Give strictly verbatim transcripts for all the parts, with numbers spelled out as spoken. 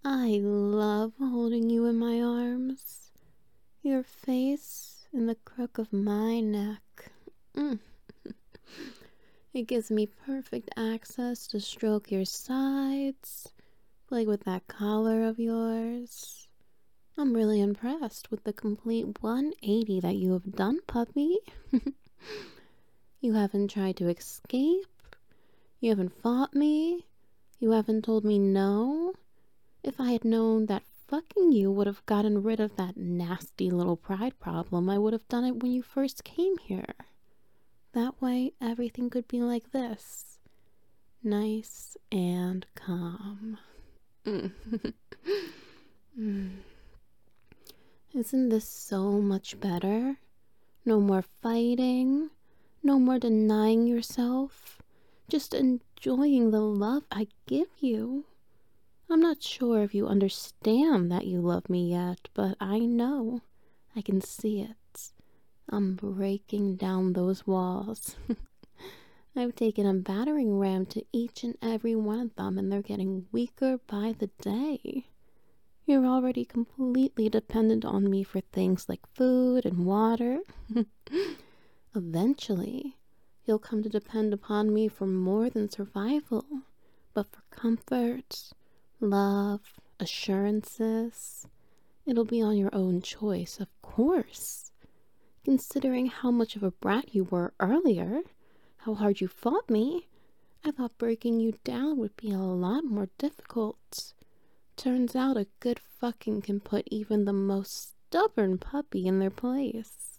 I love holding you in my arms. Your face in the crook of my neck. Mm. It gives me perfect access to stroke your sides, play with that collar of yours. I'm really impressed with the complete one eighty that you have done, puppy. You haven't tried to escape. You haven't fought me. You haven't told me no. If I had known that fucking you would have gotten rid of that nasty little pride problem, I would have done it when you first came here. That way, everything could be like this. Nice and calm. Mm. Mm. Isn't this so much better? No more fighting. No more denying yourself. Just enjoying the love I give you. I'm not sure if you understand that you love me yet, but I know. I can see it. I'm breaking down those walls. I've taken a battering ram to each and every one of them, and they're getting weaker by the day. You're already completely dependent on me for things like food and water. Eventually, you'll come to depend upon me for more than survival, but for comfort, love, assurances. It'll be on your own choice, of course. Considering how much of a brat you were earlier, how hard you fought me, I thought breaking you down would be a lot more difficult. Turns out a good fucking can put even the most stubborn puppy in their place.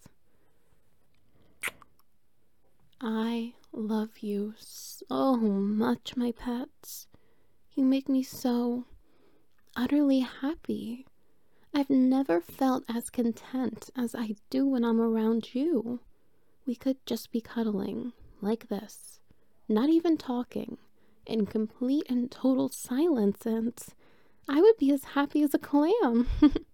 I love you so much, my pets. You make me so utterly happy. I've never felt as content as I do when I'm around you. We could just be cuddling, like this, not even talking, in complete and total silence, and I would be as happy as a clam.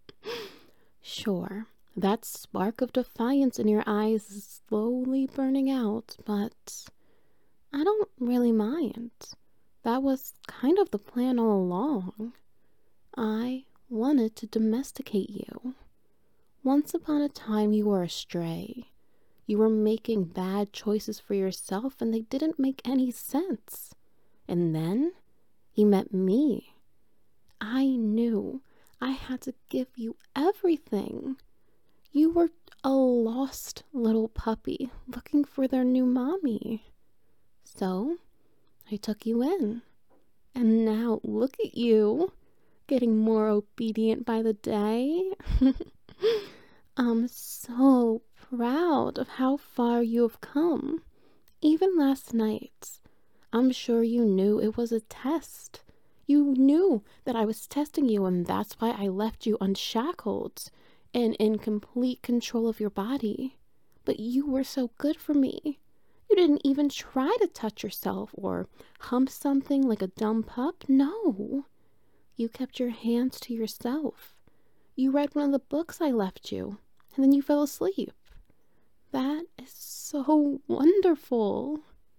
Sure, that spark of defiance in your eyes is slowly burning out, but I don't really mind. That was kind of the plan all along. I wanted to domesticate you. Once upon a time, you were a stray. You were making bad choices for yourself, and they didn't make any sense. And then you met me. I knew I had to give you everything. You were a lost little puppy looking for their new mommy. So I took you in. And now look at you, getting more obedient by the day. I'm so proud of how far you have come. Even last night, I'm sure you knew it was a test. You knew that I was testing you, and that's why I left you unshackled and in complete control of your body. But you were so good for me. You didn't even try to touch yourself or hump something like a dumb pup. No. You kept your hands to yourself. You read one of the books I left you, and then you fell asleep. That is so wonderful.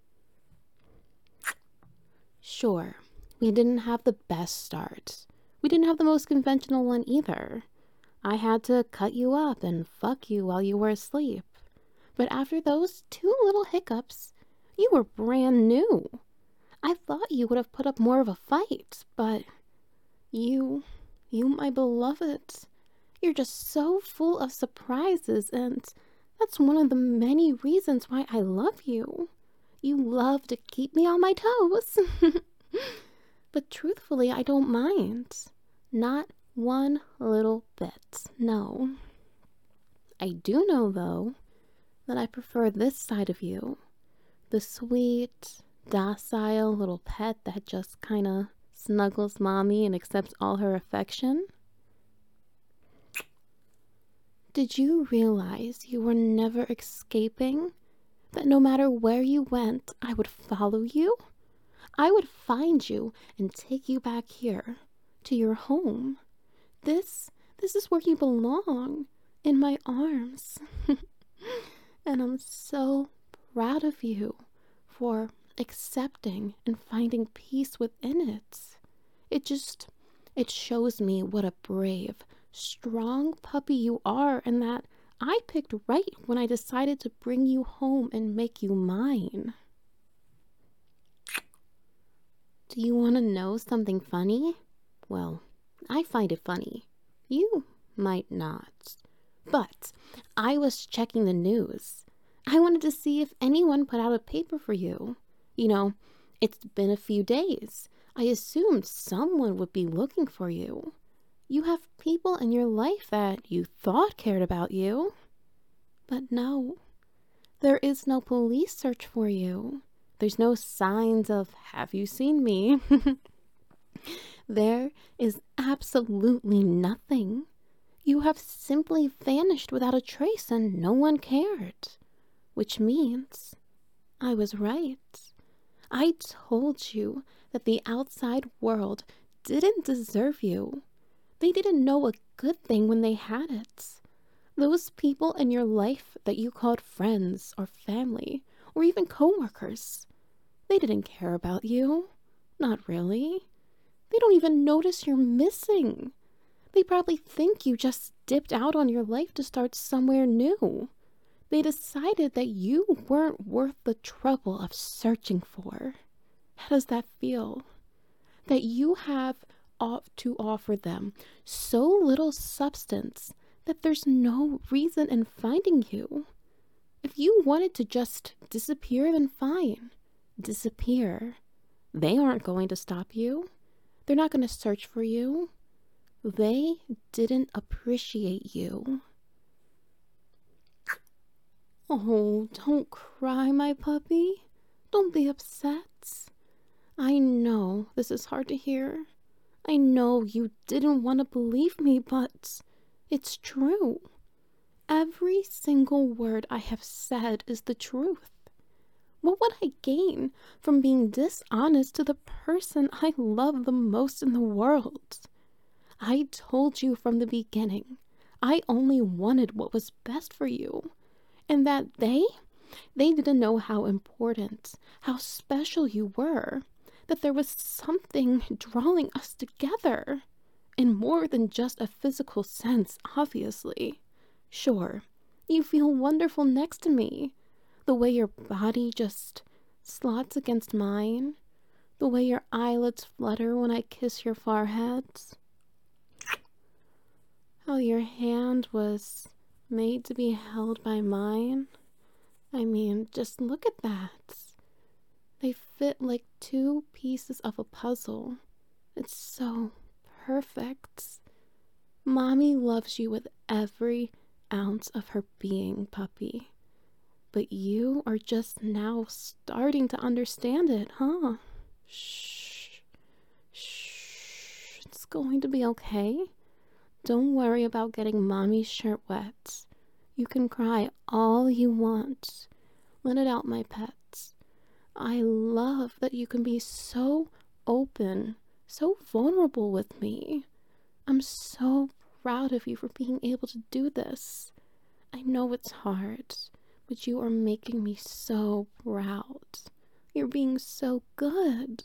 Sure, we didn't have the best start. We didn't have the most conventional one either. I had to cut you up and fuck you while you were asleep. But after those two little hiccups, you were brand new. I thought you would have put up more of a fight, but you, you, my beloved, you're just so full of surprises, and that's one of the many reasons why I love you. You love to keep me on my toes. But truthfully, I don't mind. Not one little bit, no. I do know, though, that I prefer this side of you. The sweet, docile little pet that just kind of snuggles mommy and accepts all her affection. Did you realize you were never escaping? That no matter where you went, I would follow you? I would find you and take you back here, to your home. This, this is where you belong, in my arms. And I'm so proud of you for accepting and finding peace within it. It just, It shows me what a brave, strong puppy you are, and that I picked right when I decided to bring you home and make you mine. Do you want to know something funny? Well, I find it funny. You might not. But I was checking the news. I wanted to see if anyone put out a paper for you. You know, it's been a few days. I assumed someone would be looking for you. You have people in your life that you thought cared about you. But no, there is no police search for you. There's no signs of, have you seen me? There is absolutely nothing. You have simply vanished without a trace and no one cared. Which means I was right. I told you that the outside world didn't deserve you. They didn't know a good thing when they had it. Those people in your life that you called friends or family or even coworkers, they didn't care about you. Not really. They don't even notice you're missing. They probably think you just dipped out on your life to start somewhere new. They decided that you weren't worth the trouble of searching for. How does that feel? That you have to offer them so little substance that there's no reason in finding you. If you wanted to just disappear, then fine. Disappear. They aren't going to stop you. They're not going to search for you. They didn't appreciate you. Oh, don't cry, my puppy. Don't be upset. I know this is hard to hear. I know you didn't want to believe me, but it's true. Every single word I have said is the truth. What would I gain from being dishonest to the person I love the most in the world? I told you from the beginning, I only wanted what was best for you. And that they, they didn't know how important, how special you were. That there was something drawing us together. In more than just a physical sense, obviously. Sure, you feel wonderful next to me. The way your body just slots against mine. The way your eyelids flutter when I kiss your forehead. How your hand was made to be held by mine. I mean, just look at that. They fit like two pieces of a puzzle. It's so perfect. Mommy loves you with every ounce of her being, puppy. But you are just now starting to understand it, huh? Shh. Shh. It's going to be okay. Don't worry about getting Mommy's shirt wet. You can cry all you want. Let it out, my pets. I love that you can be so open, so vulnerable with me. I'm so proud of you for being able to do this. I know it's hard, but you are making me so proud. You're being so good.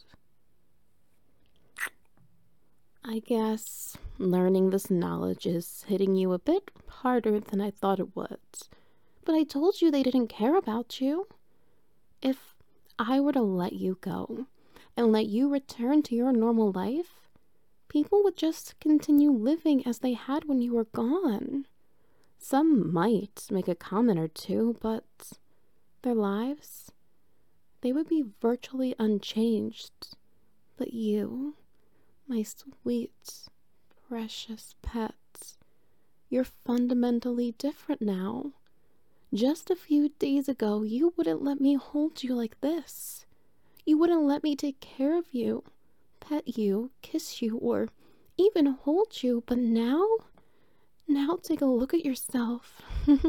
I guess learning this knowledge is hitting you a bit harder than I thought it would. But I told you they didn't care about you. If I were to let you go and let you return to your normal life, people would just continue living as they had when you were gone. Some might make a comment or two, but their lives, they would be virtually unchanged. But you, my sweet, precious pet, you're fundamentally different now. Just a few days ago, you wouldn't let me hold you like this. You wouldn't let me take care of you, pet you, kiss you, or even hold you. But now, now take a look at yourself.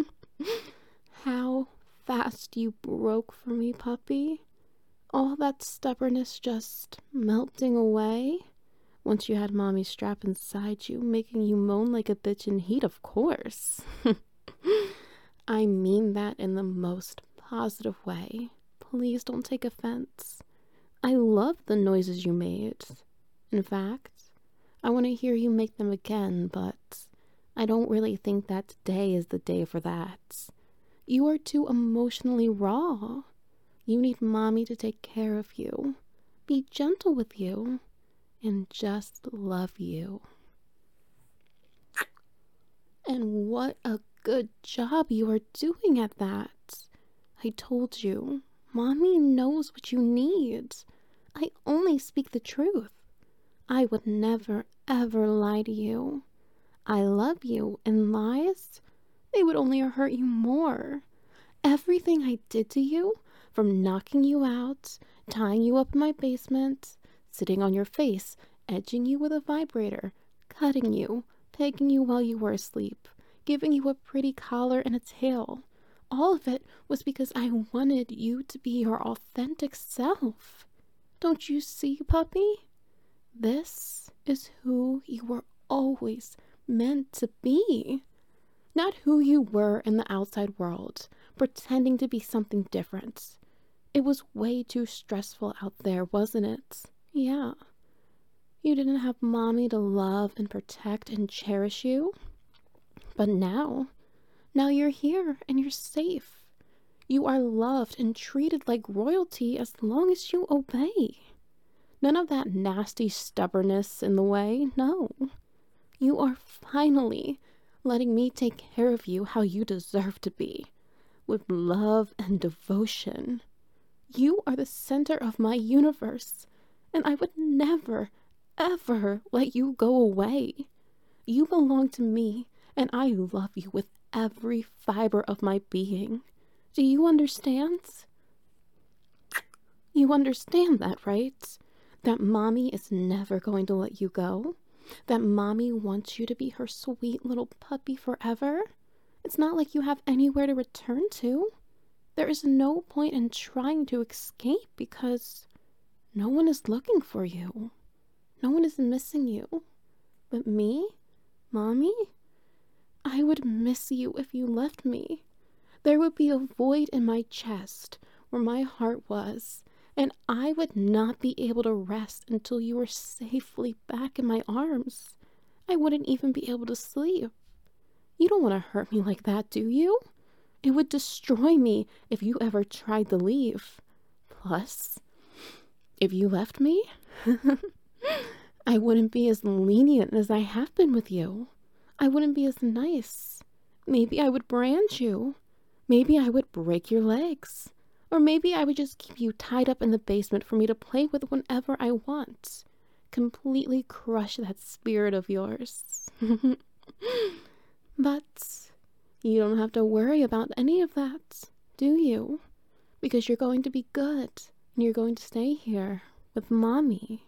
How fast you broke for me, puppy. All that stubbornness just melting away. Once you had Mommy strapped inside you, making you moan like a bitch in heat, of course. I mean that in the most positive way. Please don't take offense. I love the noises you made. In fact, I want to hear you make them again, but I don't really think that today is the day for that. You are too emotionally raw. You need mommy to take care of you, be gentle with you, and just love you. And what a good job you are doing at that. I told you, mommy knows what you need. I only speak the truth. I would never, ever lie to you. I love you, and lies, they would only hurt you more. Everything I did to you, from knocking you out, tying you up in my basement, sitting on your face, edging you with a vibrator, cutting you, pegging you while you were asleep, giving you a pretty collar and a tail. All of it was because I wanted you to be your authentic self. Don't you see, puppy? This is who you were always meant to be. Not who you were in the outside world, pretending to be something different. It was way too stressful out there, wasn't it? Yeah. You didn't have mommy to love and protect and cherish you. But now, now you're here and you're safe. You are loved and treated like royalty as long as you obey. None of that nasty stubbornness in the way, no. You are finally letting me take care of you how you deserve to be, with love and devotion. You are the center of my universe, and I would never, ever let you go away. You belong to me, and I love you with every fiber of my being. Do you understand? You understand that, right? That mommy is never going to let you go? That mommy wants you to be her sweet little puppy forever? It's not like you have anywhere to return to. There is no point in trying to escape because no one is looking for you. No one is missing you. But me? Mommy? I would miss you if you left me. There would be a void in my chest where my heart was, and I would not be able to rest until you were safely back in my arms. I wouldn't even be able to sleep. You don't want to hurt me like that, do you? It would destroy me if you ever tried to leave. Plus, if you left me, I wouldn't be as lenient as I have been with you. I wouldn't be as nice. Maybe I would brand you. Maybe I would break your legs. Or maybe I would just keep you tied up in the basement for me to play with whenever I want. Completely crush that spirit of yours. But you don't have to worry about any of that, do you? Because you're going to be good, and you're going to stay here with mommy.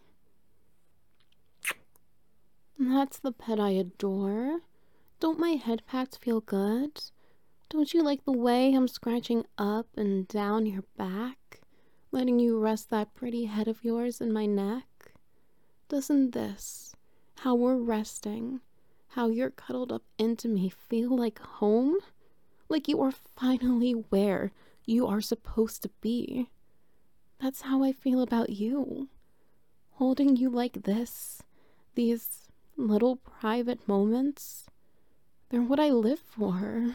That's the pet I adore. Don't my head pats feel good? Don't you like the way I'm scratching up and down your back, letting you rest that pretty head of yours in my neck? Doesn't this, how we're resting, how you're cuddled up into me, feel like home? Like you are finally where you are supposed to be. That's how I feel about you. Holding you like this, these little private moments, they're what I live for.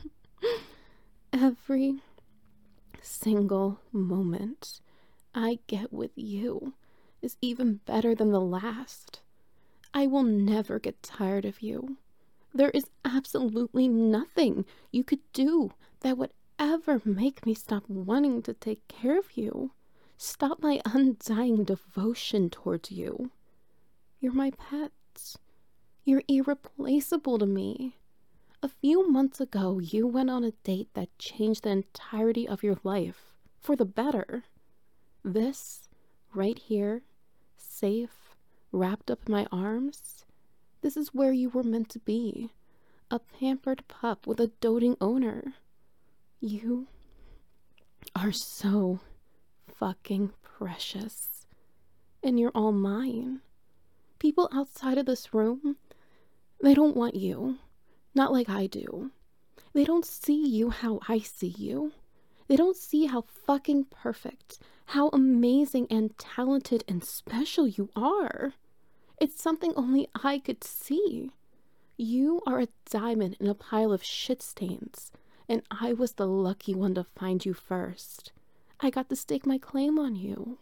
Every single moment I get with you is even better than the last. I will never get tired of you. There is absolutely nothing you could do that would ever make me stop wanting to take care of you. Stop my undying devotion towards you. You're my pet. You're irreplaceable to me. A few months ago, you went on a date that changed the entirety of your life for the better. This, right here, safe, wrapped up in my arms, this is where you were meant to be. A pampered pup with a doting owner. You are so fucking precious. And you're all mine. People outside of this room, they don't want you. Not like I do. They don't see you how I see you. They don't see how fucking perfect, how amazing and talented and special you are. It's something only I could see. You are a diamond in a pile of shit stains, and I was the lucky one to find you first. I got to stake my claim on you.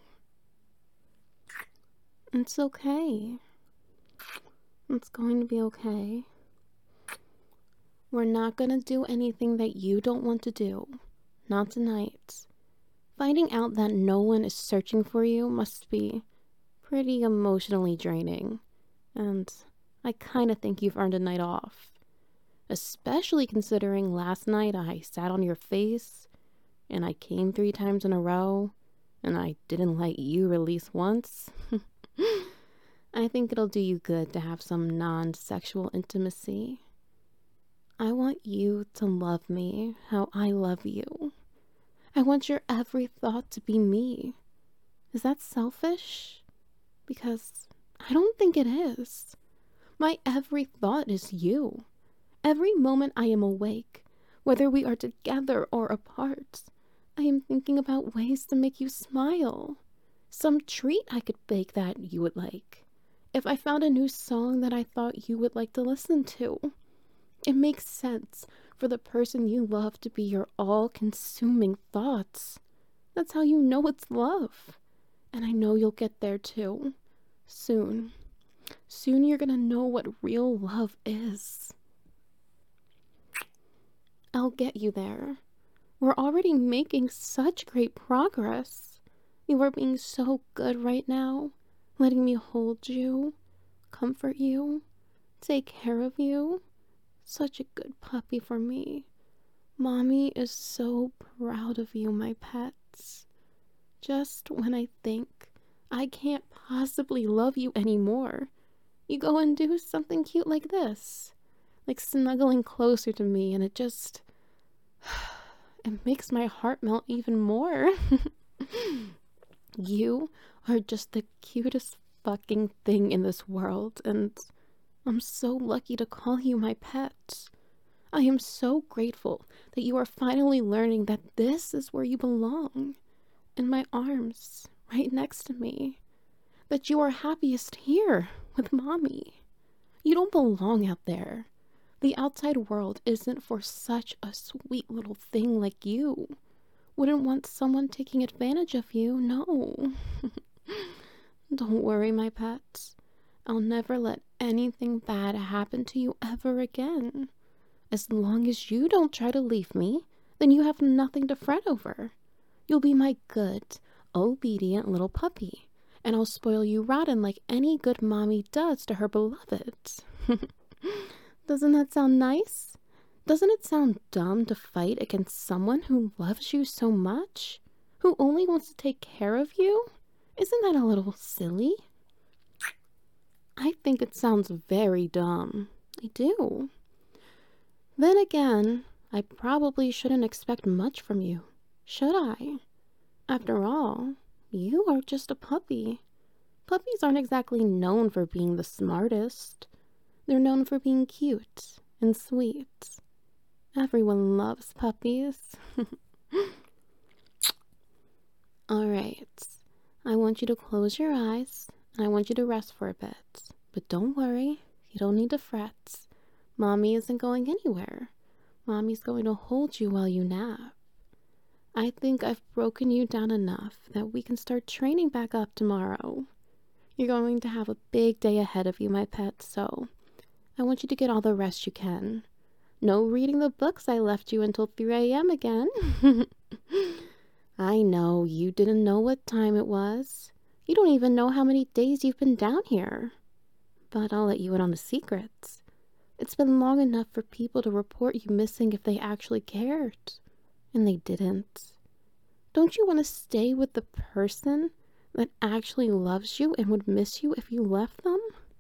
It's okay. It's going to be okay. We're not gonna do anything that you don't want to do. Not tonight. Finding out that no one is searching for you must be pretty emotionally draining. And I kinda think you've earned a night off. Especially considering last night I sat on your face, and I came three times in a row, and I didn't let you release once. I think it'll do you good to have some non-sexual intimacy. I want you to love me how I love you. I want your every thought to be me. Is that selfish? Because I don't think it is. My every thought is you. Every moment I am awake, whether we are together or apart, I am thinking about ways to make you smile. Some treat I could bake that you would like. If I found a new song that I thought you would like to listen to. It makes sense for the person you love to be your all-consuming thoughts. That's how you know it's love. And I know you'll get there too. Soon. Soon you're gonna know what real love is. I'll get you there. We're already making such great progress. You are being so good right now, letting me hold you, comfort you, take care of you. Such a good puppy for me. Mommy is so proud of you, my pets. Just when I think I can't possibly love you anymore, you go and do something cute like this. Like snuggling closer to me, and it just... it makes my heart melt even more. You are just the cutest fucking thing in this world, and I'm so lucky to call you my pet. I am so grateful that you are finally learning that this is where you belong. In my arms, right next to me. That you are happiest here, with Mommy. You don't belong out there. The outside world isn't for such a sweet little thing like you. Wouldn't want someone taking advantage of you, no. Don't worry, my pets. I'll never let anything bad happen to you ever again. As long as you don't try to leave me, then you have nothing to fret over. You'll be my good, obedient little puppy, and I'll spoil you rotten like any good mommy does to her beloved. Doesn't that sound nice? Doesn't it sound dumb to fight against someone who loves you so much? Who only wants to take care of you? Isn't that a little silly? I think it sounds very dumb. I do. Then again, I probably shouldn't expect much from you, should I? After all, you are just a puppy. Puppies aren't exactly known for being the smartest. They're known for being cute and sweet. Everyone loves puppies. Alright, I want you to close your eyes, and I want you to rest for a bit. But don't worry, you don't need to fret. Mommy isn't going anywhere. Mommy's going to hold you while you nap. I think I've broken you down enough that we can start training back up tomorrow. You're going to have a big day ahead of you, my pet, so I want you to get all the rest you can. No reading the books I left you until three a m again. I know, you didn't know what time it was. You don't even know how many days you've been down here. But I'll let you in on a secret. It's been long enough for people to report you missing if they actually cared. And they didn't. Don't you want to stay with the person that actually loves you and would miss you if you left them?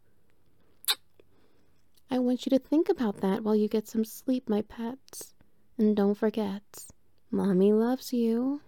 I want you to think about that while you get some sleep, my pets. And don't forget, Mommy loves you.